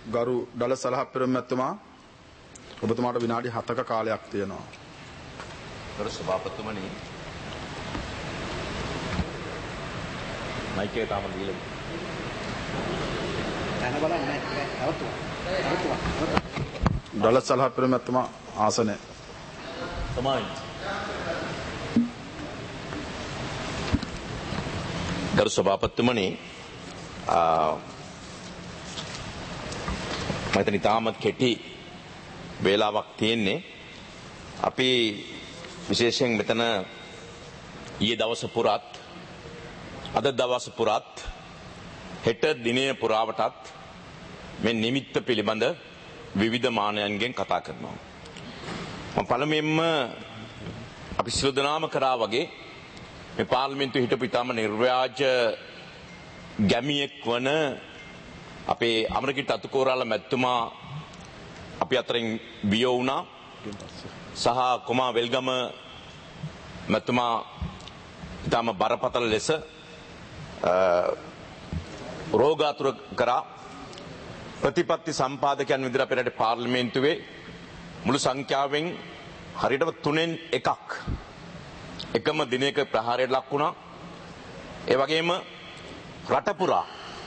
ගරු ඩල සලහප්පිරම මැතිතුමා ඔබතුමාට විනාඩි 7ක කාලයක් තියෙනවා. ගරු සභාපතිතුමනි මයික් එක තාම දීලා යන බලන්න නෑ ඩල සලහප්පිරම මැතිතුමා ආසනය තමයි. ගරු සභාපතිතුමනි මම ඉතාමත් කෙටි වේලාවක් තියෙන්නේ. අපි විශේෂයෙන් මෙතන ඊයේ දවස පුරාත් අද දවස පුරාත් හෙට දිනය පුරාවටත් මේ නිමිත්ත පිළිබඳ විවිධ මානයන්ගෙන් කතා කරනවා. මම පළමුවෙන්ම අපි සියලු දෙනාම කරා වගේ මේ පාර්ලිමේන්තුවේ හිටපු ඉතාම නිර්ව්‍යාජ ගැමියෙක් වන අපේ අමරකිට අතුකෝරාල මැතිතුමා අපි අතරින් බියෝ වුණා. සහ කුමා වෙල්ගම මැතිතුමා ඉතාම බරපතල ලෙස රෝගාතුර කරා. ප්‍රතිපත්ති සම්පාදකයන් විදිහට අපේ රටේ පාර්ලිමේන්තුවේ මුළු සංඛ්‍යාවෙන් හරියටම 3න් 1ක් එකම දිනයක ප්‍රහාරයට ලක් වුණා. ඒ වගේම රට පුරා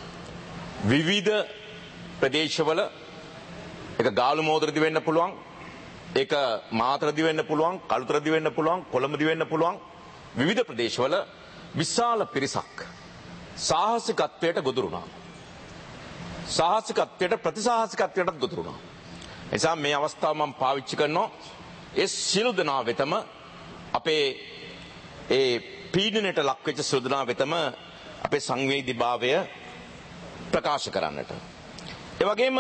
විවිධ ප්‍රදේශවල එක ගාලු මෝදරදි වෙන්න පුළුවන්, ඒක මාතරදි වෙන්න පුළුවන්, කළුතරදි වෙන්න පුළුවන්, කොළඹදි වෙන්න පුළුවන් විවිධ ප්‍රදේශවල විශාල පිරිසක් සාහසිකත්වයට ගොදුරු වුණා. සාහසිකත්වයට ප්‍රතිසාහසිකත්වයටත් ගොදුරු වුණා. ඒ නිසා මේ අවස්ථාව මම පාවිච්චි කරනවා ඒ සියලු දෙනා වෙතම අපේ ඒ පීඩනයට ලක් වෙච්ච සියලු දෙනා වෙතම අපේ සංවේදීභාවය ප්‍රකාශ කරන්නට. ඒ වගේම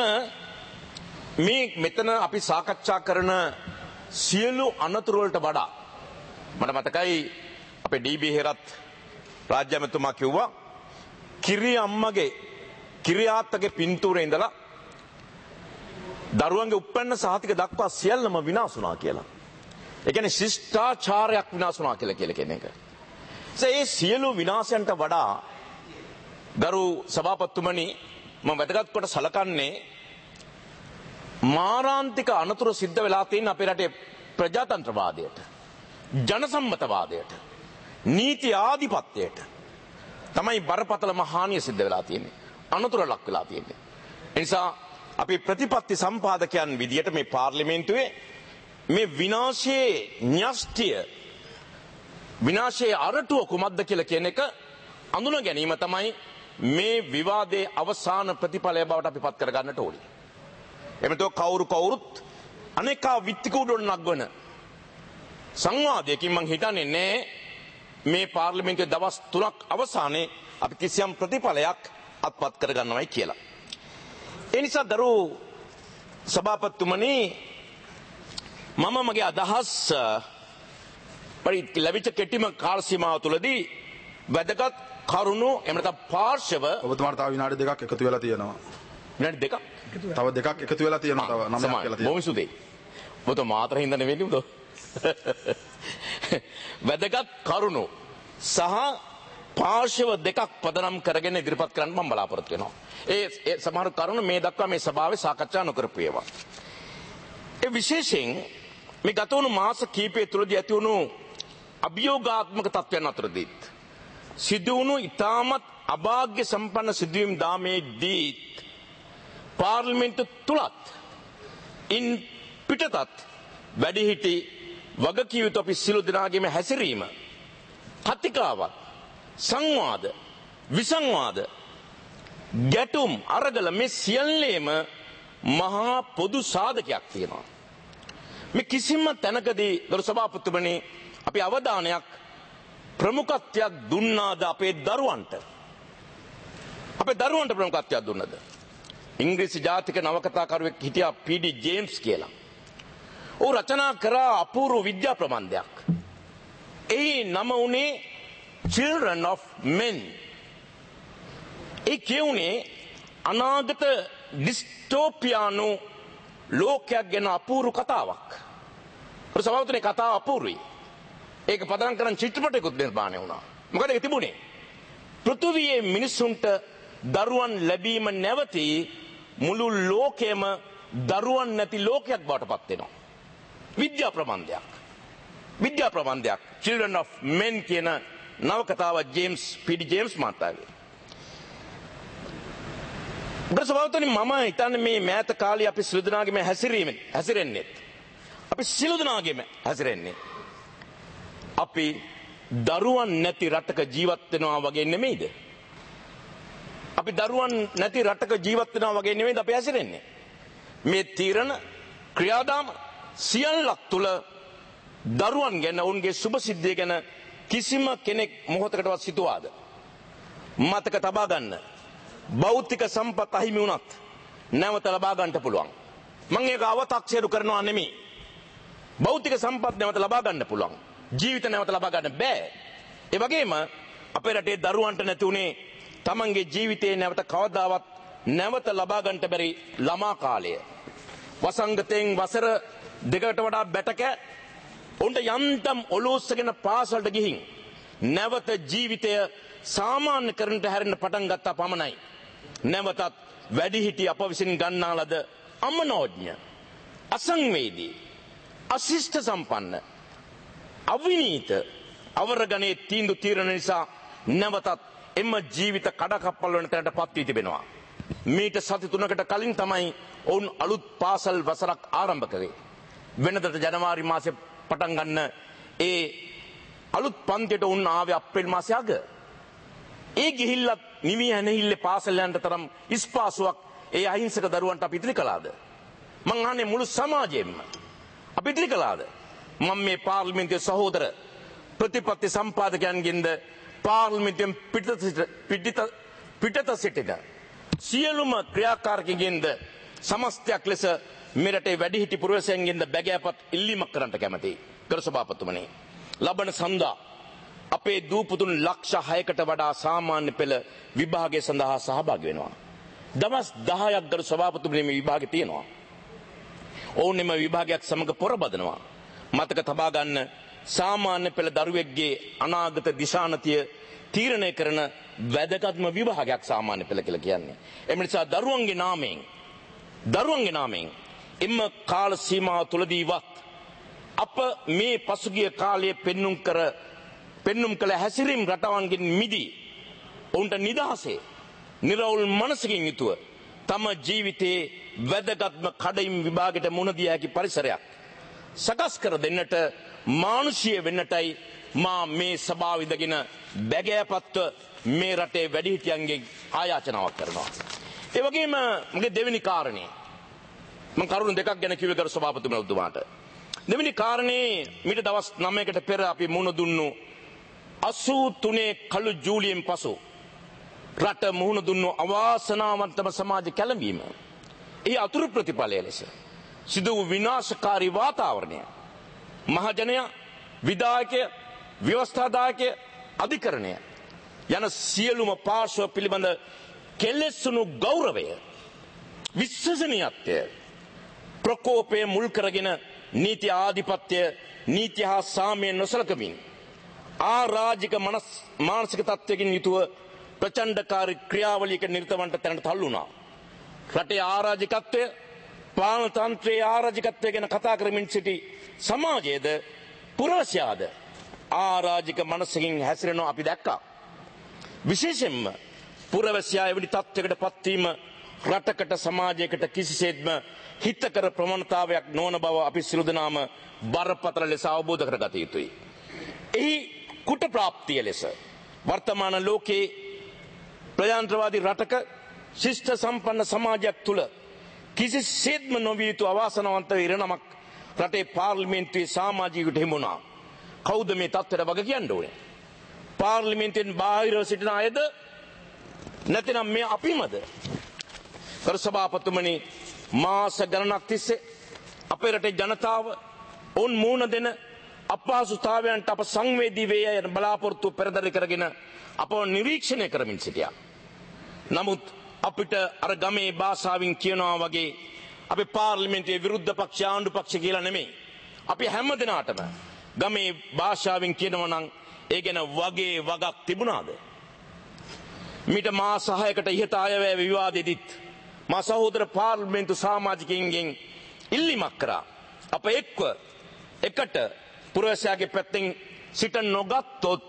මේ මෙතන අපි සාකච්ඡා කරන සියලු අනතුරු වලට වඩා මට මතකයි අපේ ඩී.බී. හේරත් රාජ්‍ය ඇමතුමා කිව්වා කිරි අම්මගේ කිරියාත්තගේ පින්තූරේ ඉඳලා දරුවන්ගේ උප්පන්න සහතික දක්වා සියල්ලම විනාශ වුණා කියලා. ඒ කියන්නේ ශිෂ්ටාචාරයක් විනාශ වුණා කියලා කියන එක. ඒ සියලු විනාශයන්ට වඩා ගරු සභාපතිතුමනි මම වැදගත් කොට සලකන්නේ මාරාන්තික අනතුරු සිද්ධ වෙලා තියෙන අපේ රටේ ප්‍රජාතන්ත්‍රවාදයට, ජනසම්මතවාදයට, නීති ආධිපත්‍යයට තමයි බරපතල මහානිය සිද්ධ වෙලා තියෙන්නේ. අනතුරු ලක් වෙලා තියෙන්නේ. ඒ නිසා අපි ප්‍රතිපත්ති සම්පාදකයන් විදියට මේ පාර්ලිමේන්තුවේ මේ විනාශයේ න්‍යෂ්ටිය, විනාශයේ අරටුව කුමක්ද කියලා කියන එක අඳුන ගැනීම තමයි මේ විවාදයේ අවසාන ප්‍රතිඵලය බවට අපි පත් කර ගන්නට ඕනේ. එමෙතෝ කවුරුත් අනේකා විත්තිකුඩොන් නගවන සංවාදයකින් මං හිතන්නේ නෑ මේ පාර්ලිමේන්තුවේ දවස් 3ක් අවසානයේ අපි කිසියම් ප්‍රතිඵලයක් අත්පත් කර ගන්නවයි කියලා. ඒ නිසා දරු සභාපතිතුමනි මම මගේ අදහස් ලැබිච්ච කෙටිම කාල සීමාව තුළදී වැදගත් කරුණු එහෙම නැත්නම් පාර්ශව ඔබතුමාට තව විනාඩි 2ක් එකතු වෙලා තියෙනවා. විනාඩි 2ක්? තව 2ක් එකතු වෙලා තියෙනවා. තව 9ක් කියලා තියෙනවා. බොහොම සුදේ. ඔබතුමා මාතර හින්දා නෙවෙයි උදෝ. වැදගත් කරුණු සහ පාර්ශව දෙකක් පදනම් කරගෙන ඉදිරිපත් කරන්න මම බලාපොරොත්තු වෙනවා. ඒ සමහර කරුණු මේ දක්වා මේ සභාවේ සාකච්ඡා නොකරපු ඒවා. ඒ විශේෂයෙන් මේ ගත වුණු මාස කිහිපය තුළදී ඇති වුණු අභියෝගාත්මක තත්ත්වයන් අතරදීත් සිදු වුණු ඉතාමත් අභාග්‍ය සම්පන්න සිදුවීම් දාමේදී පාර්ලිමේන්තු තුලත් ඉන් පිටතත් වැඩිහිටි වගකිව යුතු අපි සියලු දෙනාගේම හැසිරීම, කතිකාවත්, සංවාද, විසංවාද, ගැටුම් අරගල මේ සියල්ලේම මහා පොදු සාධකයක් තියෙනවා. මේ කිසිම තැනකදී ගරු සභාපතිතුමනි අපි අවධානයක් ප්‍රමුඛත්වයක් දුන්නාද අපේ දරුවන්ට? අපේ දරුවන්ට ප්‍රමුඛත්වයක් දුන්නද? ඉංග්‍රීසි ජාතික නවකතාකරුවෙක් හිටියා පී.ඩී. ජේම්ස් කියලා. ਉਹ රචනා කරා අපූර්ව විද්‍යා ප්‍රබන්ධයක්. ඒ නම උනේ Children of Men. ඒ කියුනේ අනාගත ඩිස්ටෝපියානු ලෝකයක් ගැන අපූර්ව කතාවක්. ඒ සමහරවිට කතාව අපූර්වයි. ඒක පදනම් කරන් චිත්‍රපටයකුත් නිර්මාණය වුණා. මොකද ඒක තිබුණේ පෘථුවියේ මිනිසුන්ට දරුවන් ලැබීම නැවතී මුළු ලෝකෙම දරුවන් නැති ලෝකයක් බවට පත් වෙනවා. විද්‍යා ප්‍රබන්ධයක් Children of Men කියන නවකතාව පීඩි ජේම්ස් මහතාගේ. ගසවතුනි මම හිතන්නේ මේ මෑත කාලේ අපි සිළු දෙනාගේම හැසිරෙන්නේ. අපි සිළු දෙනාගේම හැසිරෙන්නේ. අපි දරුවන් නැති රටක ජීවත් වෙනවා වගේ නෙමෙයිද? අපි දරුවන් නැති රටක ජීවත් වෙනවා වගේ නෙමෙයිද අපි හැසිරෙන්නේ? මේ තීරණ ක්‍රියාදාම සියල්ලක් තුල දරුවන් ගැන ඔවුන්ගේ සුභ සිද්ධිය ගැන කිසිම කෙනෙක් මොහොතකටවත් සිතුවාද? මතක තබා ගන්න. භෞතික සම්පත් අහිමි වුණත් නැවත ලබා ගන්නට පුළුවන්. මම ඒක අව탁සිරු කරනවා නෙමෙයි. භෞතික සම්පත් නැවත ලබා ගන්න පුළුවන්. ජීවිත නැවත ලබා ගන්න බෑ. ඒ වගේම අපේ රටේ දරුවන්ට නැති උනේ තමන්ගේ ජීවිතේ නැවත කවදාවත් නැවත ලබා ගන්නට බැරි ළමා කාලය. වසංගතයෙන් වසර දෙකකට වඩා බැටක උන්ට යන්තම් ඔලෝස්සගෙන පාසලට ගිහින් නැවත ජීවිතය සාමාන්‍ය කරන්නට හැරෙන්න පටන් ගත්තා පමණයි. නැවතත් වැඩිහිටි අප විසින් ගන්නා ලද අමනෝඥ, අසංවේදී, අශිෂ්ට සම්පන්න, අවිනීත අවරගණයේ තීන්දුව තීරණ නිසා නැවතත් එම ජීවිත කඩකප්පල් වන තැනට පත් වී තිබෙනවා. මීට සති 3කට කලින් තමයි ඔවුන් අලුත් පාසල් වසරක් ආරම්භ කළේ. වෙනදට ජනවාරි මාසේ පටන් ගන්න ඒ අලුත් පන්තියට ඔවුන් ආවේ අප්‍රේල් මාසේ අග. ඒ ගිහිල්ලත් නිවි හැනෙහිල්ලේ පාසල් යන්න තරම් ඉස්පාසුවක් ඒ අහිංසක දරුවන්ට අපි ඉදිරි කළාද? මං අහන්නේ මුළු සමාජයෙන්ම අපි ඉදිරි කළාද? මම මේ පාර්ලිමේන්තුවේ සහෝදර ප්‍රතිපත්ති සම්පාදකයන්ගෙන්ද පාර්ලිමේන්තුවෙන් පිටත සිටින සියලුම ක්‍රියාකාරකයන්ගෙන්ද සමස්තයක් ලෙස මෙරටේ වැඩිහිටි පුරවැසියන්ගෙන්ද බැගෑපත් ඉල්ලීමක් කරන්නට කැමැතියි. ගරු සභාපතිතුමනි, ලබන සඳා අපේ දූපුතුන් ලක්ෂ 6කට වඩා සාමාන්‍ය පෙළ විභාගය සඳහා සහභාගී වෙනවා. දවස් 10ක් ගරු සභාපතිතුමනි මේ විභාගෙ තියෙනවා. ඔවුන් එම විභාගයක් සමග පොරබදනවා. මතක තබා ගන්න, සාමාන්‍ය පෙළ දරුවෙක්ගේ අනාගත දිශානතිය තීරණය කරන වැදගත්ම විභාගයක් සාමාන්‍ය පෙළ කියලා කියන්නේ. එම නිසා දරුවන්ගේ නාමයෙන් එම කාල සීමාව තුලදීවත් අප මේ පසුගිය කාලයේ පෙන්눔 කළ හැසිරීම් රටවන්ගෙන් මිදී ඔවුන්ට නිදහසේ නිරවුල් මනසකින් යුතුව තම ජීවිතයේ වැදගත්ම කඩයිම් විභාගයට මුහුණ දිය හැකි පරිසරයක් සකස් කර දෙන්නට මානුෂීය වෙන්නටයි මා මේ සභාව ඉදගෙන බැගෑපත්ව මේ රටේ වැඩිහිටියන්ගෙන් ආයාචනාවක් කරනවා. ඒ වගේම මගේ දෙවෙනි කාරණේ මම කරුණු දෙකක් ගැන කිව්වේ ගරු සභාපතිතුමාට. දෙවෙනි කාරණේ මීට දවස් 9කට පෙර අපි මුහුණ දුන්නු 83 කළු ජූලියෙන් පසු රට මුහුණ දුන්නු අවාසනාවන්තම සමාජ කැළඹීම. ඒ අතුරු ප්‍රතිඵලය ලෙස සිදු වූ විනාශකාරී වාතාවරණය මහජනයා, විධායකය, ව්‍යවස්ථාදායකය, අධිකරණය යන සියලුම පාර්ශ්ව පිළිබඳ කෙලෙසුණු ගෞරවය, විශ්වසනීයත්වය, ප්‍රකෝපය මුල් කරගෙන නීති ආධිපත්‍ය, නීති හා සාමය නොසලකමින් ආරාජික මානසික තත්ත්වයකින් යුතුව ප්‍රචණ්ඩකාරී ක්‍රියාවලියක නිරතවන්ට තැනට තල්ලු වුණා. රටේ ආරාජිකත්වය, පාලන තන්ත්‍රයේ ආරාජිකත්වය ගැන කතා කරමින් සිටි සමාජයේද පුරවැසියාද ආරාජික මනසකින් හැසිරෙනවා අපි දැක්කා. විශේෂයෙන්ම පුරවැසියා එවැනි තත්ත්වයකට පත්වීම රටකට සමාජයකට කිසිසේත්ම හිතකර ප්‍රවණතාවයක් නොවන බව අපි සියලු දෙනාම බරපතල ලෙස අවබෝධ කරගත යුතුයි. එහි කුට ප්‍රාප්තිය ලෙස වර්තමාන ලෝකයේ ප්‍රජාතන්ත්‍රවාදී රටක ශිෂ්ට සම්පන්න සමාජයක් තුල කිසිසේත්ම නොවිය යුතු අවාසනාවන්ත ඉරණමක් රටේ පාර්ලිමේන්තුවේ සමාජිකයට හිමුණා. කවුද මේ තත්ත්වයට වග කියන්න ඕනේ? පාර්ලිමේන්තුවෙන් බාහිරව සිටින අයද නැතිනම් මේ අපිමද? කරු සභාපතිතුමනි, මාස ගණනක් තිස්සේ අපේ රටේ ජනතාව ඔවුන් මුහුණ දෙන අපහසුතාවයන්ට අප සංවේදී වේ යන බලාපොරොත්තු පෙරදරි කරගෙන අපව නිරීක්ෂණය කරමින් සිටියා. නමුත් අපිට අර ගමේ භාෂාවෙන් කියනවා වගේ අපි පාර්ලිමේන්තුවේ විරුද්ධ පක්ෂ ආණ්ඩු පක්ෂ කියලා නෙමෙයි. අපි හැම දිනාටම ගමේ භාෂාවෙන් කියනවා නම් ඒ ගැන වගේ වගක් තිබුණාද? මීට මාස 6කට ඉහත අයවැය විවාදෙදිත් මා සහෝදර පාර්ලිමේන්තු සමාජිකයින්ගෙන් ඉල්ලීමක් කරා. අප එකට පුරවැසියාගේ පැත්තෙන් සිට නොගත්තොත්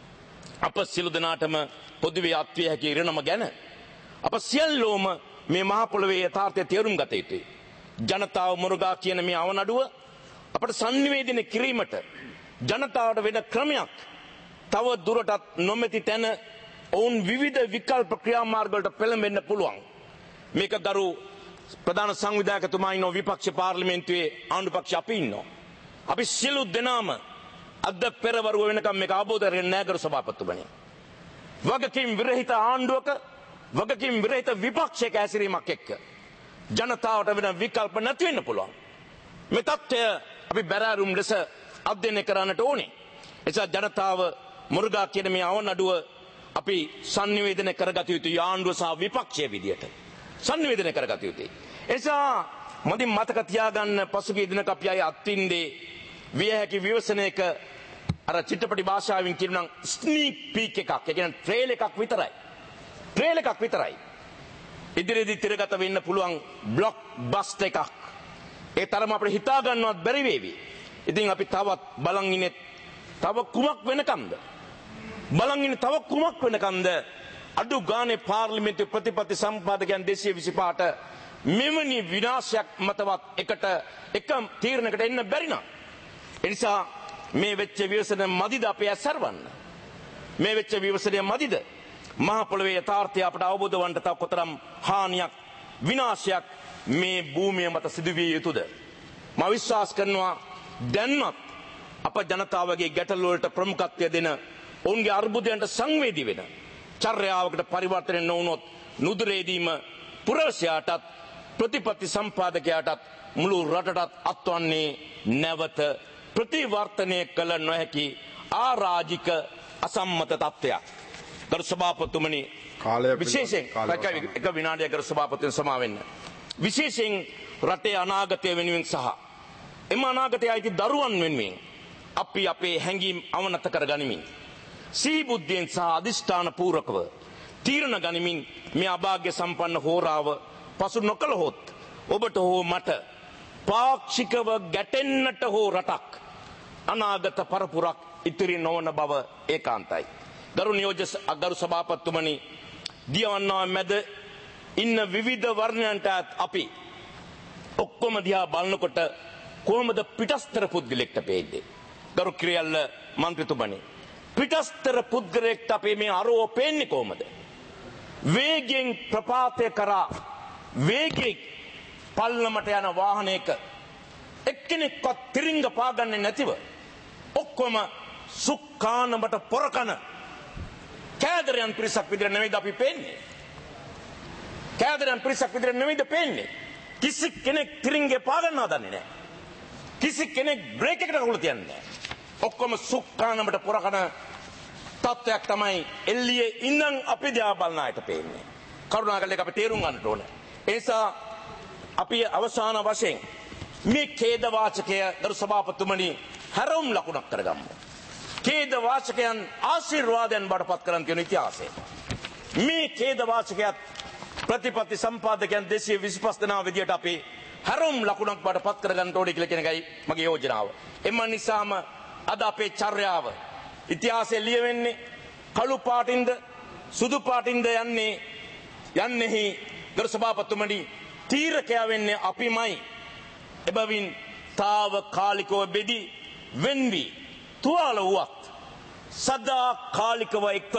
අප සියලු දෙනාටම පොදුවේ අත්විය හැකි ඉරණම ගැන අප සියල්ලෝම මේ මහ පොළොවේ යථාර්ථය තේරුම් ගත යුතුයි. ජනතාව මුර්ගා කියන මේ අවනඩුව අපට sannivedana කිරීමට ජනතාවට වෙන ක්‍රමයක් තව දුරටත් නොමැති තැන ඔවුන් විවිධ විකල්ප ක්‍රියාමාර්ග වලට පෙළඹෙන්න පුළුවන්. මේක ගරු ප්‍රධාන සංවිධායකතුමා ඉන්නෝ විපක්ෂ පාර්ලිමේන්තුවේ ආණ්ඩු පක්ෂ අපි ඉන්නවා. අපි සියලු දෙනාම අද පෙරවරුව වෙනකම් මේක අවබෝධ කරගෙන නැහැ ගරු සභාපතිතුමනි. වගකීම් විරහිත ආණ්ඩුවක වගකීම් විරහිත විපක්ෂයක හැසිරීමක් එක්ක ජනතාවට වෙන විකල්ප නැති වෙන්න පුළුවන්. මේ තත්ත්වය අපි බැරෑරුම් ලෙස අධ්‍යයනය කරන්නට ඕනේ. එසා ජනතාව මුර්ගා කියන මේ අවනඩුව අපි sannivedana කරගත යුතුයි ආණ්ඩුව සහ විපක්ෂයේ විදියට. sannivedana කරගත යුතුයි. එසා මදින් මතක තියාගන්න පසුගිය දිනක අපි අය අත්විඳේ විය හැකි විවසනයක අර චිත්‍රපටි භාෂාවෙන් කියනවා ස්නීක් පීක් එකක්. ඒ කියන්නේ ට්‍රේල් එකක් විතරයි. ට්‍රේල් එකක් විතරයි. ඉදිරියේදී තිරගත වෙන්න පුළුවන් බ්ලොක් බස්ට් එකක්. ඒ තරම අපිට හිතා ගන්නවත් බැරි වේවි. ඉතින් අපි තවත් බලන් ඉන්නේ තව කුමක් වෙනකම්ද? බලන් ඉන්නේ තව කුමක් වෙනකම්ද? අඩු ගානේ පාර්ලිමේන්තු ප්‍රතිපත්ති සම්පාදකයන් 225ට මෙවැනි විනාශයක් මතවත් එක තීරණයකට එන්න බැරි නම් ඒ නිසා මේ වෙච්ච විවසන මදිද අපේ ඇසරවන්න. මේ වෙච්ච විවසනය මදිද? මහ පොළොවේ යථාර්ථය අපට අවබෝධ වන්න තව කොතරම් හානියක් විනාශයක් මේ භූමිය මත සිදුවිය යුතුද? මම විශ්වාස කරනවා දැන්වත් අප ජනතාවගේ ගැටලු වලට ප්‍රමුඛත්වය දෙන ඔවුන්ගේ අර්බුදයන්ට සංවේදී වෙන චර්යාවකට පරිවර්තනය නොවුනොත් නුදුරේදීම පුරවැසියාටත් ප්‍රතිපත්ති සම්පාදකයාටත් මුළු රටටත් අත්වන්නේ නැවත ප්‍රතිවර්තනය කළ නොහැකි ආරාජික අසම්මත තත්ත්වයක්. ගරු සභාපතිතුමනි විශේෂයෙන් එක විනාඩියක් ගරු සභාපතිතුමනි සමා වෙන්න. විශේෂයෙන් රටේ අනාගතය වෙනුවෙන් සහ එම අනාගතයේ අයිති දරුවන් වෙනුවෙන් අපි අපේ හැඟීම් අවනත කර ගනිමින් සිහි බුද්ධියෙන් සහ අදිෂ්ඨාන පූර්වකව තීරණ ගනිමින් මේ අභාග්‍ය සම්පන්න හෝරාව පසු නොකළහොත් ඔබට හෝ මට පාක්ෂිකව ගැටෙන්නට හෝ රටක් අනාගත පරපුරක් ඉතිරි නොවන බව ඒකාන්තයි. ගරු නියෝජ්‍ය ගරු සභාපතිතුමනි දියවන්නා මැද ඉන්න විවිධ වර්ණයන්ට අපි ඔක්කොම දිහා බලනකොට කොහොමද පිටස්තර පුද්ගලෙක්ට පේන්නේ? ගරු ක්‍රියල්ල මන්ත්‍රීතුමනි පිටස්තර පුද්ගලෙක්ට අපේ මේ අරෝ පේන්නේ කොහොමද? වේගෙන් ප්‍රපාතය කරා වේගෙන් පල්ලමට යන වාහනයක එක්කෙනෙක්වත් තිරිංග පාගන්නේ නැතිව ඔක්කොම සුක්කානමට පොරකන කෑදරයන් පිරිසක් විදිහට නෙවෙයිද අපි පේන්නේ? කෑදරයන් පිරිසක් විදිහට නෙවෙයිද පේන්නේ? කිසි කෙනෙක් තිරිංගේ පාගන්නවා දන්නේ නැහැ. කිසි කෙනෙක් බ්‍රේක් එකට අකුල තියන්නේ නැහැ. ඔක්කොම සුක්කානමට පොරකන තත්ත්වයක් තමයි එල්ලියේ ඉඳන් අපි දිහා බලන අයට පේන්නේ. කරුණාකරලා ඒක අපි තේරුම් ගන්නට ඕනේ. ඒ නිසා අපි අවසාන වශයෙන් මේ ඛේද වාචකය ගරු සභාපතිතුමනි හැරවුම් ලකුණක් කරගමු. ඛේද වාචකයන් ආශිර්වාදයන් බඩපත් කරන් තියෙන ඉතිහාසය. මේ ඛේද වාචකයත් ප්‍රතිපත්ති සම්පාදකයන් 225 දෙනා විදියට අපි හැරවුම් ලකුණක් බඩපත් කරගන්න ඕනේ කියලා කියන එකයි මගේ යෝජනාව. එම නිසාම අද අපේ චර්යාව ඉතිහාසයේ ලියවෙන්නේ කළු පාටින්ද සුදු පාටින්ද යන්නේහි ගරු සභාපතිතුමනි තීරකයා වෙන්නේ අපිමයි. එබැවින් తాවකාලිකව බෙදි වෙන්වි තුවාල වුවත් සදා කාලිකව එක්ව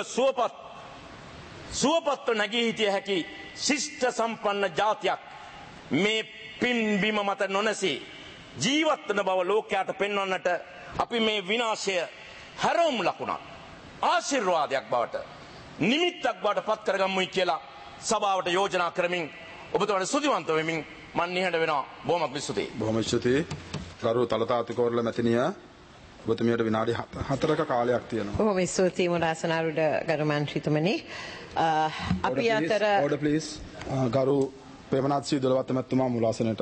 සුවපත්ව නැගී හිටිය හැකි ශිෂ්ට සම්පන්න ජාතියක් මේ පින්බිම මත නොනැසී ජීවත් වන බව ලෝකයට පෙන්වන්නට අපි මේ විනාශය හැරවුම් ලකුණක් ආශිර්වාදයක් බවට නිමිත්තක් බවට පත් කරගමුයි කියලා සභාවට යෝජනා කරමින් ඔබතුමාට ස්තුතිවන්ත වෙමින් මම නිහඬ වෙනවා. බොහොම ස්තුතියි. බොහොම ස්තුතියි. ගරු තලතාතිකෝරළ මැතිණිය ඔබතුමියට විනාඩි 4ක කාලයක් තියෙනවා. බොහොම ස්තුතියි මුරාසනාරුඩ ගරු මන්ත්‍රීතුමනි. අපි අතර order please ගරු ප්‍රේමනාත් සීදලවත්ත මැතිතුමා මුලාසනයට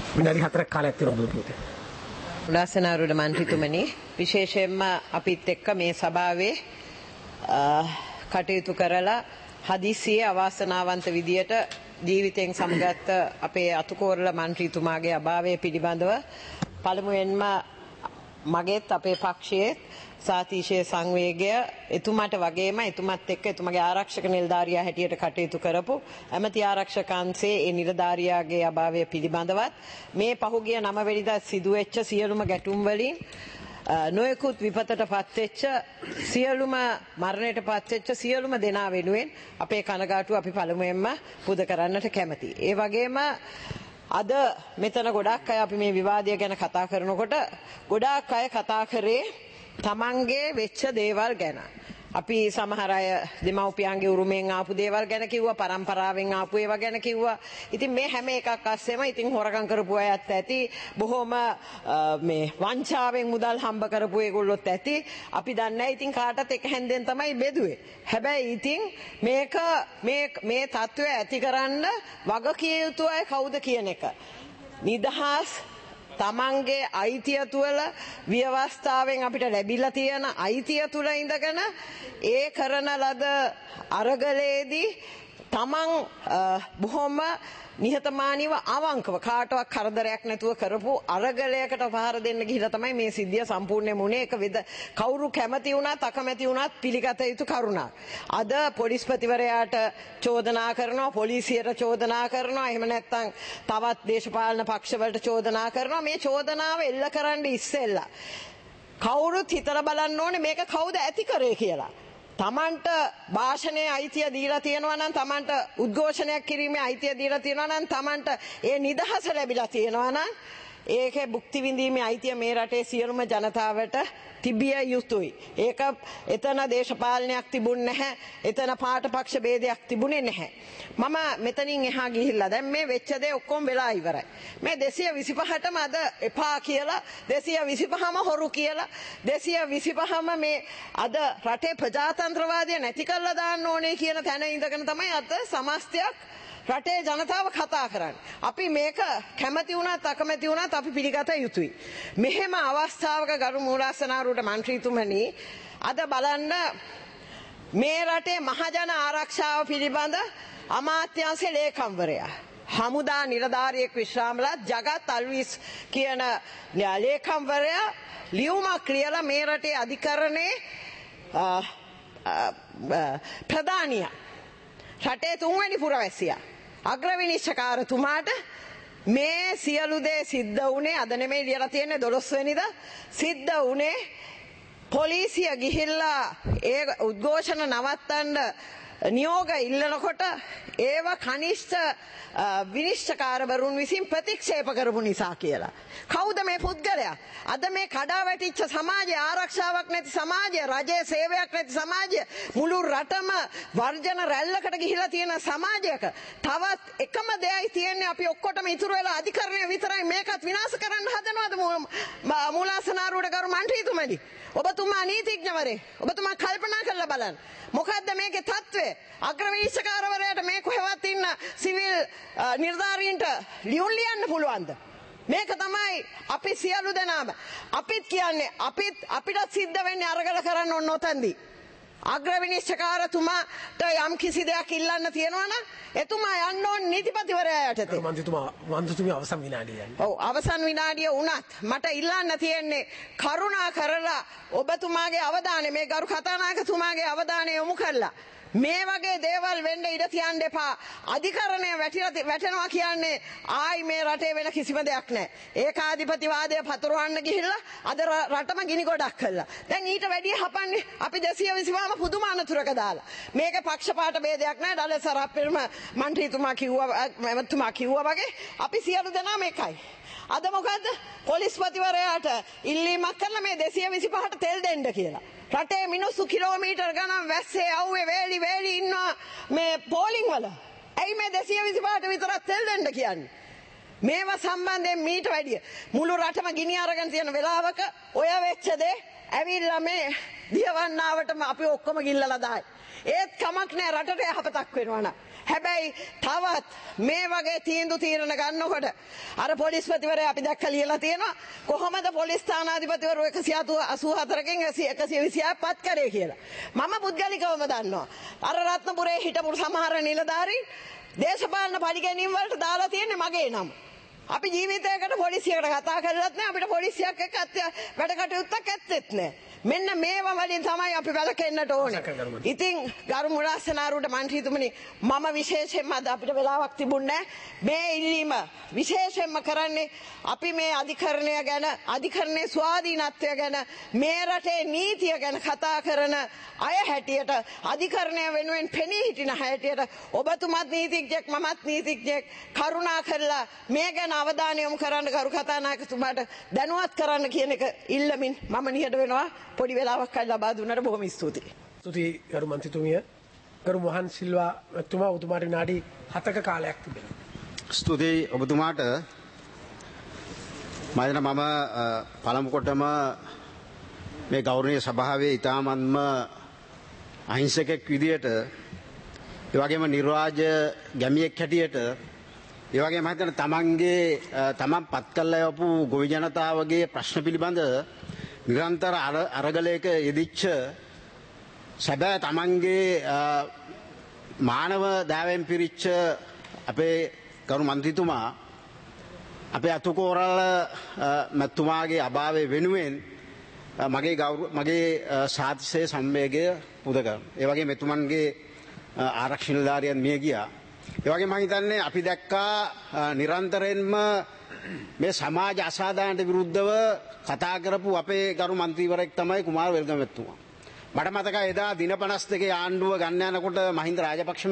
විනාඩි 4ක් කාලයක් තියෙනවා පුතේ. උලාසනාරුඩ මන්ත්‍රීතුමනි විශේෂයෙන්ම අපිත් එක්ක මේ සභාවේ කටයුතු කරලා හදිසියේ අවාසනාවන්ත විදියට ජීවිතයෙන් සමගත් අපේ අතුකෝරළ මන්ත්‍රීතුමාගේ අභාවය පිළිබඳව පළමුවෙන්ම මගේත් අපේ පක්ෂයේ සාතිශය සංවේගය එතුමාට වගේම එතුමත් එක්ක එතුමගේ ආරක්ෂක නිලධාරියා හැටියට කටයුතු කරපු ඇමති ආරක්ෂකංශයේ ඒ නිලධාරියාගේ අභාවය පිළිබඳවත් මේ පහුගිය 9 වෙනිදා සිදුවෙච්ච සියලුම ගැටුම් වලින් නොයෙකුත් විපතට පත්වෙච්ච සියලුම මරණයට පත්වෙච්ච සියලුම දෙනා වෙනුවෙන් අපේ කනගාටුව අපි පළමුවෙන්ම පුද කරන්නට කැමතියි. ඒ වගේම අද මෙතන ගොඩක් අය අපි මේ විවාදය ගැන කතා කරනකොට ගොඩාක් අය කතා කරේ තමන්ගේ වෙච්ච දේවල් ගැන. අපි සමහර අය දෙමව්පියන්ගේ උරුමෙන් ආපු දේවල් ගැන කිව්වා, පරම්පරාවෙන් ආපු ඒවා ගැන කිව්වා. ඉතින් මේ හැම එකක් අස්සෙම ඉතින් හොරකම් කරපු අයත් ඇති, බොහොම මේ වංචාවෙන් මුදල් හම්බ කරපු ඒගොල්ලොත් ඇති. අපි දන්නේ නැහැ ඉතින් කාටත් එක හැන්දෙන් තමයි බෙදුවේ. හැබැයි ඉතින් මේක මේ තත්ත්වය ඇතිකරන්න වගකිය යුතු අය කවුද කියන එක. නිදහස් තමන්ගේ අයිතිය තුළ ව්‍යවස්ථාවෙන් අපිට ලැබිලා තියෙන අයිතිය තුළ ඉඳගෙන ඒ කරන ලද අරගලයේදී තමන් බොහොම නිහතමානීව අවංකව කාටවත් කරදරයක් නැතුව කරපු අරගලයකට පහර දෙන්න ගිහිලා තමයි මේ සිද්ධිය සම්පූර්ණයෙන්ම උනේ. ඒක වෙද කවුරු කැමති වුණත් අකමැති වුණත් පිළිගත යුතු කරුණක්. අද පොලිස්පතිවරයාට චෝදනා කරනවා, පොලිසියට චෝදනා කරනවා, එහෙම නැත්නම් තවත් දේශපාලන පක්ෂවලට චෝදනා කරනවා. මේ චෝදනාව එල්ල කරන්න ඉස්සෙල්ලා කවුරුත් හිතලා බලන්න ඕනේ මේක කවුද ඇති කරේ කියලා. තමන්ට භාෂණයේ අයිතිය දීලා තියෙනවා නම්, තමන්ට උද්ඝෝෂණයක් කිරීමේ අයිතිය දීලා තියෙනවා නම්, තමන්ට ඒ නිදහස ලැබිලා තියෙනවා නම් ඒකේ භුක්ති විඳීමේ අයිතිය මේ රටේ සියලුම ජනතාවට තිබිය යුතුයි. ඒක එතන දේශපාලනයක් තිබුණ නැහැ. එතන පාට පක්ෂ ભેදයක් තිබුණේ නැහැ. මම මෙතනින් එහා ගිහිල්ලා දැන් මේ වෙච්ච දේ ඔක්කොම වෙලා ඉවරයි. මේ 225ටම අද එපා කියලා, 225ම හොරු කියලා, 225ම මේ අද රටේ ප්‍රජාතන්ත්‍රවාදය නැති කරලා දාන්න ඕනේ කියන තැන ඉඳගෙන තමයි අද සමස්තයක් රටේ ජනතාව කතා කරන්නේ. අපි මේක කැමති වුණත් අකමැති වුණත් අපි පිළිගත යුතුයි. මෙහෙම අවස්ථාවක ගරු මූලාසනාරුවට මන්ත්‍රීතුමනි අද බලන්න මේ රටේ මහජන ආරක්ෂාව පිළිබඳ අමාත්‍යාංශයේ ලේකම්වරයා, හමුදා නිලධාරියෙක් විශ්‍රාමලත් ජගත් අල්විස් කියන ලේකම්වරයා ලියුමක් ලියලා මේ රටේ අධිකරණයේ ප්‍රධානියා, රටේ 3 වෙනි පුරවැසියා, අග්‍රවිනිශ්චකාරතුමාට මේ සියලු දේ සිද්ධ වුණේ අද නෙමෙයි ලියලා තියෙන්නේ 12 වෙනිදා සිද්ධ වුණේ පොලිසිය ගිහිල්ලා ඒ උද්ඝෝෂණ නවත්තන්න නියෝග ඉල්ලනකොට ඒව කනිෂ්ඨ විනිශ්චකාරවරුන් විසින් ප්‍රතික්ෂේප කරපු නිසා කියලා. කවුද මේ පුද්ගලයා? අද මේ කඩා වැටිච්ච සමාජය, ආරක්ෂාවක් නැති සමාජය, රජයේ සේවයක් නැති සමාජය, මුළු රටම වර්ජන රැල්ලකට ගිහිලා තියෙන සමාජයක තවත් එකම දෙයයි තියෙන්නේ, අපි ඔක්කොටම ඉතුරු වෙලා අධිකරණය විතරයි මේකත් විනාශ කරන්න හදනවද මූලාසනාරුවට ගරු මන්ත්‍රීතුමනි? ඔබතුමා නීතිඥවරේ, ඔබතුමා කල්පනා කරලා බලන්න. මොකද්ද මේකේ තත්ත්වය? අග්‍රවිනිශ්චකාරවරයාට මේ කොහෙවත් ඉන්න සිවිල් නිලධාරීන්ට ලියුම් ලියන්න පුළුවන්ද? මේක තමයි අපි සියලු දෙනාම අපිත් කියන්නේ අපිට සිද්ධ වෙන්නේ අරගල කරන්න ඕන නොතන්දි. අග්‍රවිනිශ්චකාරතුමාට යම් කිසි දෙයක් ඉල්ලන්න තියෙනවා නම් එතුමා යන්න ඕන නීතිපතිවරයා යටතේ. මන්ත්‍රීතුමා අවසන් විනාඩිය. ඔව් අවසන් විනාඩිය වුණත් මට ඉල්ලන්න තියෙන්නේ කරුණා කරලා ඔබතුමාගේ අවධානය, මේ ගරු කතානායකතුමාගේ අවධානය යොමු කරලා මේ වගේ දේවල් වෙන්න ඉඩ තියන්න එපා. අධිකරණය වැටෙනවා කියන්නේ ආයි මේ රටේ වෙන කිසිම දෙයක් නැහැ. ඒකාධිපතිවාදය පතුරවන්න ගිහිල්ලා අද රටම ගිනි ගොඩක් කළා. දැන් ඊට වැඩිය හපන්නේ අපි 225ම පුදුම අනතුරක දාලා. මේක පක්ෂපාත ભેදයක් නැහැ. ඩලස් සරප්පෙල්ම මන්ත්‍රීතුමා කිව්වා වගේ අපි සියලු දෙනාම එකයි. අද මොකද්ද? පොලිස්පතිවරයාට ඉල්ලීමක් කරලා මේ 225ට තෙල් දෙන්න කියලා. රටේ මිනිස්සු කිලෝමීටර් ගණන් වැස්සේ අවුවේ වේලි ඉන්නවා මේ පෝලිං වල. ඇයි මේ 225ට විතරක් තෙල් දෙන්න කියන්නේ? මේවා සම්බන්ධයෙන් මීට වැඩිය මුළු රටම ගිනි අරගෙන තියෙන වෙලාවක ඔය වෙච්ච දේ ඇවිල්ලා මේ දියවන්නාවටම අපි ඔක්කොම ගිල්ලලා දායි. ඒත් කමක් නෑ රටට යහපතක් වෙනවා නම්. හැබැයි තවත් මේ වගේ තීරණ ගන්නකොට අර පොලිස්පතිවරයා අපි දැක්ක ලියලා තියෙනවා කොහොමද පොලිස් ස්ථානාධිපතිවරු 184කින් 126 පත් කරේ කියලා. මම පුද්ගලිකවම දන්නවා. අර රත්නපුරේ හිටපු සමහර නිලධාරීන් දේශපාලන පරිගැනීම් වලට දාලා තියෙන්නේ මගේ නම. අපි ජීවිතයකට පොලිසියකට කතා කරලත් නැහැ අපිට පොලිසියක් එක්ක වැඩ කටයුත්තක් ඇත්තෙත් නැහැ. මෙන්න මේවා වලින් තමයි අපි වැළකෙන්නට ඕනේ. ඉතින් ගරු මුලාසනාරුට මන්ත්‍රීතුමනි මම විශේෂයෙන්ම අද අපිට වෙලාවක් තිබුණේ මේ ඉල්ලීම විශේෂයෙන්ම කරන්නේ අපි මේ අධිකරණය ගැන අධිකරණයේ ස්වාධීනත්වය ගැන මේ රටේ නීතිය ගැන කතා කරන අය හැටියට අධිකරණය වෙනුවෙන් පෙනී හිටින හැටියට ඔබතුමත් නීතිඥයෙක් මමත් නීතිඥයෙක් කරුණා කරලා මේ ගැන අවධානය යොමු කරන්න කරු කතානායකතුමාට දැනුවත් කරන්න කියන එක ඉල්ලමින් මම නිහඬ වෙනවා. පොඩි වෙලාවක් ලබා දුන්නට බොහොම ස්තුතියි. ස්තුතියි ගරු මන්ත්‍රීතුමිය. ගරු මොහන් සිල්වා මැතිතුමා ඔබතුමාට විනාඩි 7ක කාලයක් තිබෙනවා. ස්තුතියි ඔබතුමාට. මම පළමු කොටම මේ ගෞරවනීය සභාවේ ඉතාමත්ම අහිංසකෙක් විදියට ඒ වගේම නිර්වාජ ගැමියෙක් හැටියට ඒ වගේම හිතන තමන් පත් කළා යපු ගොවි ජනතාවගේ ප්‍රශ්න පිළිබඳ නිරන්තර අරගලයක යෙදිච්ච සැබෑ තමන්ගේ මානව දෑවෙන් පිරිච්ච අපේ ගරු මන්ත්‍රීතුමා අපේ අතුකෝරළ මැතිතුමාගේ අභාවය වෙනුවෙන් මගේ සාතිශය සම්වේගය පුද කරනවා. ඒ වගේ මෙතුමන්ගේ ආරක්ෂක නිලධාරියන් මිය ගියා. ඒ වගේ මම හිතන්නේ අපි දැක්කා නිරන්තරයෙන්ම මේ සමාජ අසාධාරණට විරුද්ධව කතා කරපු අපේ ගරු මන්ත්‍රීවරයෙක් තමයි කුමාර වෙල්ගම මැතිතුමා. මට මතකයි එදා දින 52 ආණ්ඩුව ගන්න යනකොට මහින්ද රාජපක්ෂ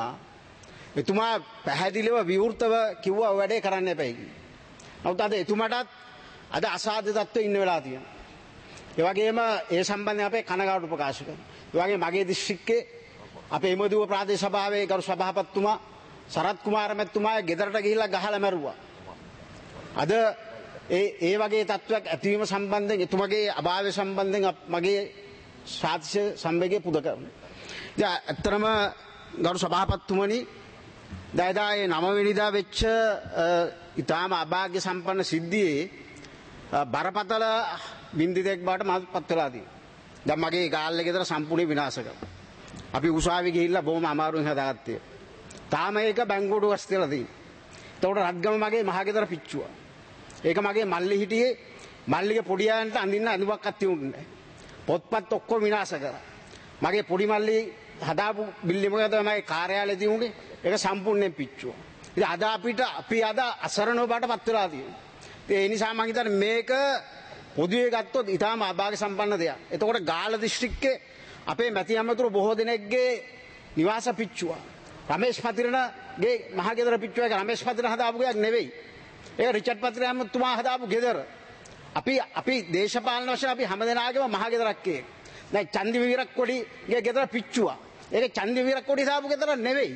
මෙතුමා පැහැදිලිව විවෘතව කිව්වා ඔය වැඩේ කරන්න එපයි කියලා. නමුත් අද එතුමාටත් අද අසාධ්‍ය තත්ත්වෙ ඉන්න වෙලා තියෙනවා. ඒ වගේම ඒ සම්බන්ධයෙන් අපේ කනගාටු ප්‍රකාශ කරනවා. ඒ වගේම මගේ දිස්ත්‍රික්කේ අපේ එමදුව ප්‍රාදේශ සභාවේ ගරු සභාපතිතුමා සරත් කුමාර මැතිතුමා ගෙදරට ගිහිල්ලා ගහලා මැරුවා. අද ඒ වගේ තත්ත්වයක් ඇතිවීම සම්බන්ධයෙන් එතුමගේ අභාවය සම්බන්ධයෙන් මගේ සාතිශය සම්වේගය පුද කරනවා. ඉතින් ඇත්තටම ගරු සභාපතිතුමනි දැන් ඒ 9 වෙනිදා වෙච්ච ඊටාම අභාග්‍ය සම්පන්න සිද්ධියේ බරපතල බින්දිතෙක් බවට මාපත් වෙලා තියෙනවා. දැන් මගේ ගාල්ලේ ගෙදර සම්පූර්ණ විනාශ කරනවා. අපි උසාවි ගිහිල්ලා බොහොම අමාරුවෙන් හදාගත්තේ. තාම ඒක බැංගුවට වස් තියලා තියෙනවා. එතකොට රත්ගම මගේ මහගෙදර පිච්චුවා. ඒක මගේ මල්ලි හිටියේ මල්ලිගේ පොඩි ආයන්ට අඳින්න අඳුමක්වත් තියුන්නේ නැහැ. පොත්පත් ඔක්කොම විනාශ කරා. මගේ පොඩි මල්ලි හදාපු බිල්ඩිමක තමයි කාර්යාලේ තියුනේ. ඒක සම්පූර්ණයෙන් පිච්චුවා. ඉතින් අද අපි අසරණව බාටපත් වෙලා තියෙනවා. ඒ නිසා මම හිතන්නේ මේක පොදුවේ ගත්තොත් ඊටාම අභාග්‍ය සම්පන්න දෙයක්. එතකොට ගාල්ල දිස්ත්‍රික්කේ අපේ මැති ඇමතුරු බොහෝ දෙනෙක්ගේ නිවාස පිච්චුවා. රමේෂ් පතිරණගේ මහගෙදර පිච්චුවා. ඒක රමේෂ් පතිරණ හදාපු එකක් නෙවෙයි. ඒක රිචඩ් පතිරණ ඇමතුමා හදාපු ගෙදර. අපි දේශපාලන වශයෙන් අපි හැමදෙනාගේම මහගෙදරක් ඒක. දැන් චන්දි විරක්කොඩිගේ ගෙදර පිච්චුවා. ඒක චන්දි විරක්කොඩි දාපු ගෙදර නෙවෙයි.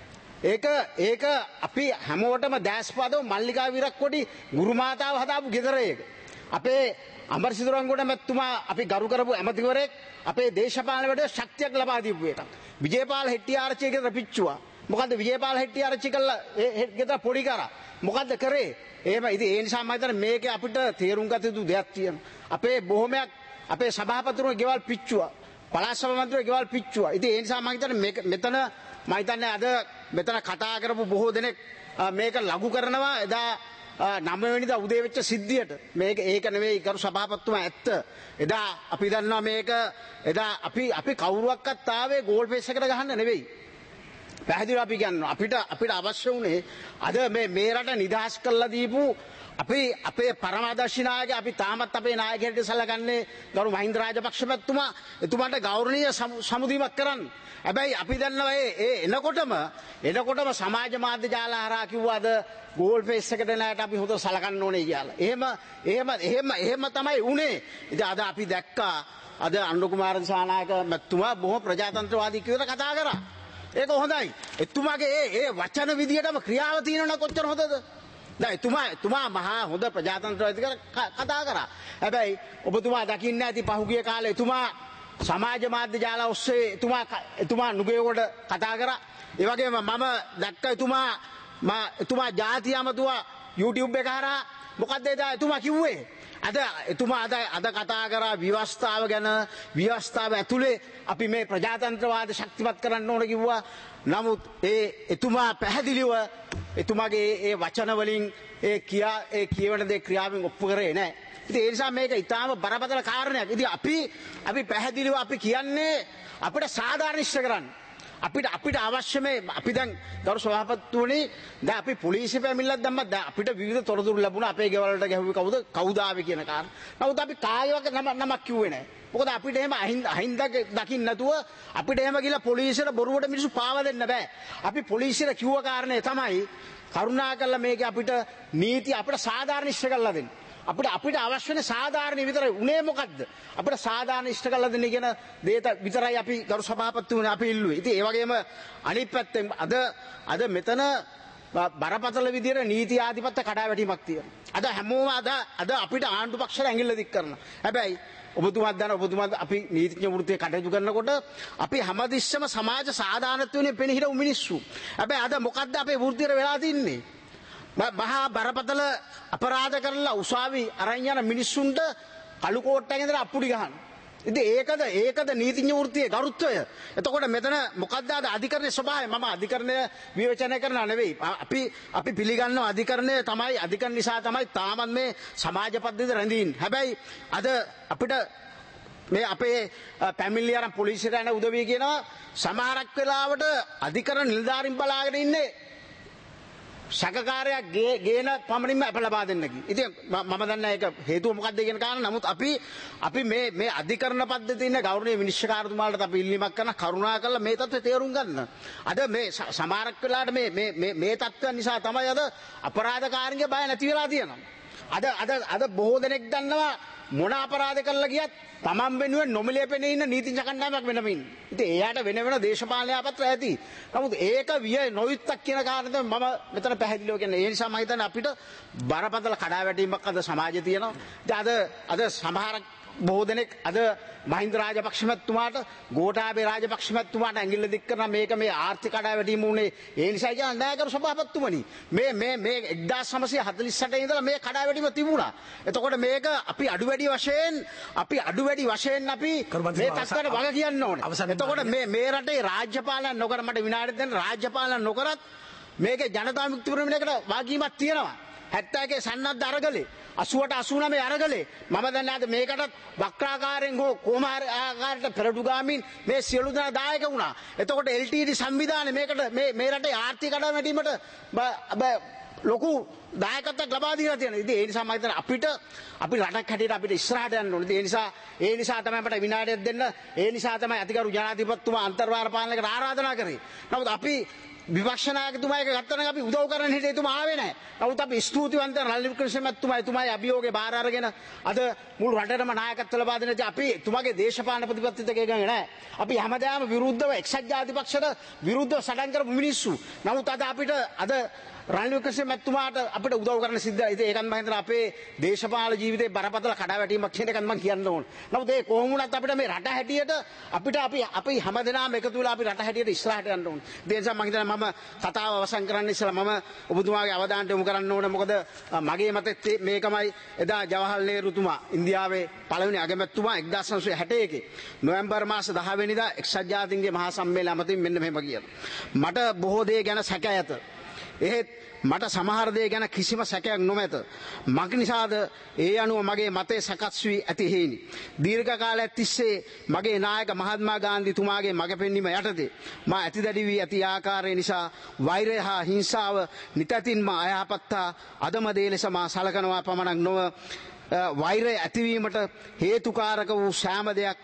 ඒක අපි හැමෝටම දැස්පදව මල්ලිකා විරක්කොඩි ගුරුමාතාව හදාපු ගෙදර ඒක. අපේ අමරසිදුරංගොඩ මැතිතුමා අපි ගරු කරපු ඇමතිවරයෙක් අපේ දේශපාලන වැඩ ශක්තියක් ලබා දීපු එකක්. විජේපාල හෙට්ටිආරච්චිගේ ගෙදර පිච්චුවා. මොකද්ද විජේපාල හෙට්ටිආරච්චි කළා ඒ ගෙදර පොඩි කරා. මොකද්ද කරේ? එහෙම ඉතින් ඒ නිසා මම හිතන්නේ මේකේ අපිට තේරුම් ගත යුතු දෙයක් තියෙනවා. අපේ බොහොමයක් අපේ සභාපතිතුමා ගෙවල් පිච්චුවා. පළාත් සභා මන්ත්‍රීගේ ගෙවල් පිච්චුවා. ඉතින් ඒ නිසා මම හිතන්නේ මෙතන මම හිතන්නේ අද මෙතන කතා කරපු බොහෝ දෙනෙක් මේක ලඝු කරනවා. එදා 9 වෙනිදා උදේ වෙච්ච සිද්ධියට ඒක නෙවෙයි කරු සභාපතිතුමා ඇත්ත. එදා අපි දන්නවා මේක එදා අපි කවුරුවක්වත් ආවේ ගෝල් ෆේස් එකට ගහන්න නෙවෙයි. පැහැදිලිව අපි කියනවා අපිට අවශ්‍ය වුණේ අද මේ රට නිදහස් කරලා දීපු අපේ පරමාදර්ශී නායක අපි තාමත් අපේ නායකයෙක්ට සලකන්නේ ගරු මහින්ද රාජපක්ෂ මැතිතුමා. එතුමාට ගෞරවනීය සමුදීමක් කරන්න. හැබැයි අපි දන්නවා එනකොටම සමාජ මාධ්‍ය ජාල හරහා කිව්වාද ගෝල් ෆේස් එකට නෑට අපි හොඳ සලකන්න ඕනේ කියලා. එහෙම තමයි උනේ. ඉතින් අද අපි දැක්කා අද අනුර කුමාර දිසානායක මැතිතුමා බොහොම ප්‍රජාතන්ත්‍රවාදී කියලා කතා කරා. ඒක හොඳයි. එතුමාගේ ඒ වචන විදියටම ක්‍රියාව තියෙනවා කොච්චර හොඳද? දැන් එතුමා මහා හොඳ ප්‍රජාතන්ත්‍රවාදී කතා කරා. හැබැයි ඔබතුමා දකින්න ඇති පහුගිය කාලේ එතුමා සමාජ මාධ්‍ය ජාල ඔස්සේ එතුමා නුගේකොට කතා කරා. ඒ වගේම මම දැක්ක එතුමා ජාතිය අමතුවා YouTube එක හරහා මොකද්ද එතුමා කිව්වේ? එතුමා අද කතා කරා ව්‍යවස්ථාව ගැන. ව්‍යවස්ථාව ඇතුලේ අපි මේ ප්‍රජාතන්ත්‍රවාද ශක්තිමත් කරන්න ඕන කිව්වා. නමුත් එතුමා පැහැදිලිව එතුමාගේ ඒ වචන වලින් කියවන දේ ක්‍රියාවෙන් ඔප්පු කරේ නැහැ. ඉතින් ඒ නිසා මේක ඊටාම බරපතල කාරණයක්. ඉතින් අපි පැහැදිලිව අපි කියන්නේ අපිට සාධාරණීෂ්ඨ කරන්න. අපිට අවශ්‍ය මේ අපි දැන් ගරු සභාපතිතුමනි දැන් අපි පොලිසිය පැමිණිල්ලක් දැම්මා. දැන් අපිට විවිධ තොරතුරු ලැබුණා අපේ ගෙවල් වලට ගැහුවේ කවුද ආවේ කියන කාරණා. නමුත් අපි කායවක නමක් කිව්වේ නැහැ. මොකද අපිට එහෙම අහිංසක දකින්න නැතුව අපිට එහෙම ගිහලා පොලිසියට බොරුවට මිනිස්සු පාවා දෙන්න බෑ. අපි පොලිසියට කිව්ව කාරණේ තමයි කරුණාකරලා මේක අපිට නීති අපිට සාධාරණීෂ්ඨ කරලා දෙන්න. අපිට අවශ්‍ය වෙන සාධාරණ විතරයි. උනේ මොකද්ද? අපිට සාධාරණ ඉෂ්ට කරලා දෙන්න කියන දේත විතරයි අපි ගරු සභාපතිතුමනි අපි ඉල්ලුවේ. ඉතින් ඒ වගේම අනිත් පැත්තෙන් අද මෙතන බරපතල විදියට නීති ආධිපත්‍ය කඩාවැටීමක් තියෙනවා. අද හැමෝම අද අපිට ආණ්ඩු පක්ෂයට ඇඟිල්ල දික් කරනවා. හැබැයි ඔබතුමාත් අපි නීතිඥ වෘත්තියේ කටයුතු කරනකොට අපි හැමතිස්සම සමාජ සාධාරණත්වයේ පෙනී හිටපු මිනිස්සු. හැබැයි අද මොකද්ද අපේ වෘත්තියට වෙලා තින්නේ? මහා බරපතල අපරාධ කරලා උසාවි අරන් යන මිනිස්සුන්ට කළු කෝට්ටයෙන් ඉඳලා අප්පුඩි ගහන. ඉතින් ඒකද නීතිඥ වෘත්තියේ ගරුත්වය. එතකොට මෙතන මොකද්ද අධිකරණයේ ස්වභාවය? මම අධිකරණය විවේචනය කරනවා නෙවෙයි. අපි පිළිගන්නවා අධිකරණ නිසා තමයි තාමත් මේ සමාජ පද්ධතිය රැඳින්නේ. හැබැයි අද අපිට මේ අපේ පැමිණිලි අරන් පොලිසියට යන උදවිය කියනවා සමහරක් වෙලාවට අධිකරණ නිලධාරීන් බලාගෙන ඉන්නේ ශකකාරයක් ගේන පමණින්ම අප ලබා දෙන්න කි. ඉතින් මම දන්නේ ඒක හේතුව මොකක්ද කියන කාරණා. නමුත් අපි මේ අධිකරණ පද්ධතියේ ඉන්න ගෞරවනීය විනිශ්චයකාරතුමාලට අපි ඉල්ලීමක් කරන කරුණාකරලා මේ තත්ත්වය තේරුම් ගන්න. අද මේ සමහරක් වෙලාවට මේ තත්ත්වයන් නිසා තමයි අද අපරාධකාරීන්ගේ බය නැති වෙලා තියෙනවා. අද බොහෝ දෙනෙක් දන්නවා මොන අපරාධ කරලා ගියත් තමන් වෙනුවෙන් නොමිලේ පෙනී ඉන්න නීතිඥ කණ්ඩායමක් වෙනම ඉන්න. ඉතින් එයාට වෙන දේශපාලන යාපත්‍ර ඇති. නමුත් ඒක විය නොයුත්තක් කියන කාරණේ තමයි මම මෙතන පැහැදිලිව කියන්නේ. ඒ නිසා මම හිතන්නේ අපිට බරපතල කඩාවැටීමක් අද සමාජයේ තියෙනවා. ඉතින් අද සමහරක් බොහෝ දෙනෙක් අද මහින්ද රාජපක්ෂ මැතිතුමාට ගෝඨාභය රාජපක්ෂ මැතිතුමාට ඇඟිල්ල දික් කරන මේක මේ ආර්ථික කඩාවැටීම උනේ ඒ නිසා කියන නායකරු සභාපතිතුමනි මේ 1948 ඉඳලා මේ කඩාවැටීම තිබුණා. එතකොට මේක අපි අඩු වැඩි වශයෙන් අපි මේ තත්ත්වයට වග කියන්න ඕනේ. එතකොට මේ රටේ රාජ්‍ය පාලන නොකර මට විනාඩි දෙන්න රාජ්‍ය පාලන නොකරත් මේකේ ජනතා විමුක්ති පෙරමුණේකට වාගීමක් තියෙනවා. 71 සන්නද්ධ අරගලේ 80ට 89 අරගලේ මම දන්නේ නැද්ද මේකටත් වක්‍රාකාරයෙන් හෝ කොහොම ආකාරයට පෙරටුගාමින් මේ සියලු දෙනා දායක වුණා. එතකොට LTT සංවිධානය මේකට මේ රටේ ආර්ථික කඩාවැටීමට ලොකු දායකත්වයක් ලබා දීලා තියෙනවා. ඉතින් ඒ නිසා මම හිතන්නේ අපි රටක් හැටියට අපිට ඉස්සරහට යන්න ඕනේ. ඒ නිසා තමයි අපිට විනාඩියක් දෙන්න. ඒ නිසා තමයි අධිකරු ජනාධිපතිතුමා අන්තර්වාර පාලනයකට ආරාධනා කරේ. නමුත් අපි විපක්ෂ නායකතුමා එක ගත්තා නම් අපි උදව් කරන්න හිටියේ එතුමා ආවේ නැහැ. නමුත් අපි ස්තුතිවන්ත රනිල් වික්‍රමසිංහ මැතිතුමා එතුමාගේ අභියෝගේ බාර අරගෙන අද මුළු රටේම නායකත්ව ලබා දෙන ඉතින් අපි එතුමාගේ දේශපාලන ප්‍රතිපත්තියට ගන්නේ නැහැ. අපි හැමදාම විරුද්ධව එක්සත් ජාතිපක්ෂයට විරුද්ධව සටන් කරපු මිනිස්සු. නමුත් අපිට රනිල් වික්‍රමසිංහ මැතිතුමාට අපිට උදව් කරන්න සිද්ධයි. ඉතින් ඒකත් මම හිතනවා අපේ දේශපාලන ජීවිතේ බරපතල කඩාවැටීමක් කියන එකත් මම කියන්න ඕන. නමුත් ඒ කොහොම වුණත් අපිට මේ රට හැටියට අපි හැමදෙනාම එකතු වෙලා අපි රට හැටියට ඉස්සරහට යන්න ඕන. ඒ නිසා මම හිතනවා මම කතාව අවසන් කරන්න ඉස්සෙල්ලා මම ඔබතුමාගේ අවධානයට යොමු කරන්න ඕන. මොකද මගේ මතෙත් මේකමයි එදා ජවහර්ලාල් නේරුතුමා ඉන්දියාවේ පළවෙනි අගමැතිතුමා 1961 නොවැම්බර් මාස 10 වෙනිදා එක්සත් ජාතීන්ගේ මහා සම්මේලනය අමතින් මෙන්න මෙහෙම කියනවා. මට බොහෝ දේ ගැන සැක ඇත. එහෙත් මට සමහර දේ ගැන කිසිම සැකයක් නොමැත. මක් නිසාද ඒ අනුව මගේ මතය සකස් වී ඇති හේිනි. දීර්ඝ කාලයක් තිස්සේ මගේ නායක මහත්මා ගාන්ධිතුමාගේ මඟ පෙන්වීම යටතේ මා ඇතිදැඩි වී ඇති ආකාරය නිසා වෛරය හා හිංසාව නිතැතින්ම අයහපත් හා අදම දේ ලෙස මා සලකනවා පමණක් නොව වෛරය ඇතිවීමට හේතුකාරක වූ සෑම දෙයක්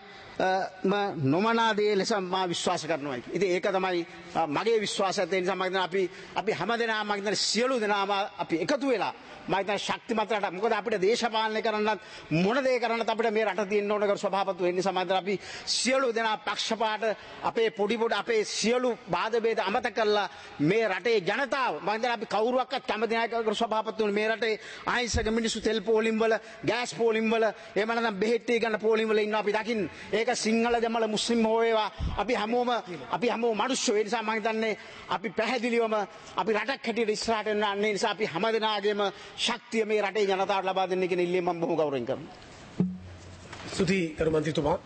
නොමනා දේ ලෙස මා විශ්වාස කරනවා. ඉතින් ඒක තමයි මගේ විශ්වාසය. ඒ නිසා මම අපි හැමදෙනාම මම සියලු දෙනාම අපි එකතු වෙලා මම හිතන්නේ ශක්තිමත් රට. මොකද අපිට දේශපාලනය කරන්නත් මොන දේ කරන්නත් අපිට මේ රට තියෙන්න ඕන කර සභාපතිතුමෝ. ඒ නිසා මම හිතන්නේ අපි සියලු දෙනා පක්ෂපාත අපේ පොඩි අපේ සියලු බාධා ભેද අමතක කරලා මේ රටේ ජනතාව මම හිතන්නේ අපි කවුරුවක්වත් කැමති නැහැ කර සභාපතිතුමෝ. මේ රටේ අහිංසක මිනිස්සු තෙල් පෝලිම් වල ගෑස් පෝලිම් වල එහෙම නැත්නම් බෙහෙත් ගන්න පෝලිම් වල ඉන්නවා අපි දකින්න. ඒක සිංහල දෙමළ මුස්ලිම් හෝ වේවා අපි හැමෝම මිනිස්සු. ඒ නිසා මම හිතන්නේ අපි පැහැදිලිවම අපි රටක් හැටියට ඉස්සරහට යන්න ඒ නිසා අපි හැමදෙනාගේම ශක්තිය මේ රටේ ජනතාවට ලබා දෙන්න කියන ඉල්ලීම මම බොහොම ගෞරවයෙන් කරනවා. ස්තුතියි කරු මන්ත්‍රීතුමා.